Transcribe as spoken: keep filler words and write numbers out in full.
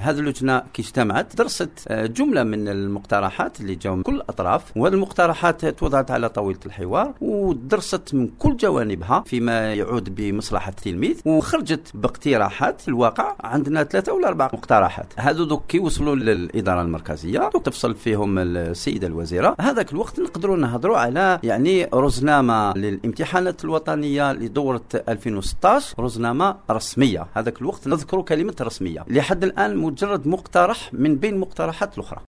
هذه اللجنة كي اجتمعت درست جملة من المقترحات اللي جاوا من كل الأطراف، وهذه المقترحات توضعت على طاولة الحوار ودرست من كل جوانبها فيما يعود بمصلحة التلميذ، وخرجت باقتراحات. في الواقع عندنا ثلاثة ولا أربع مقترحات. هذو دوك كي وصلوا للإدارة المركزية دوك تفصل فيهم السيدة الوزيرة. هذاك الوقت نقدروا نهضروا على يعني رزنامة للامتحانات الوطنية لدورة ألفين وستة عشر، رزنامة رسمية. هذاك الوقت نذكر كلمة رسمية. لحد الآن مجرد مقترح من بين مقترحات الأخرى.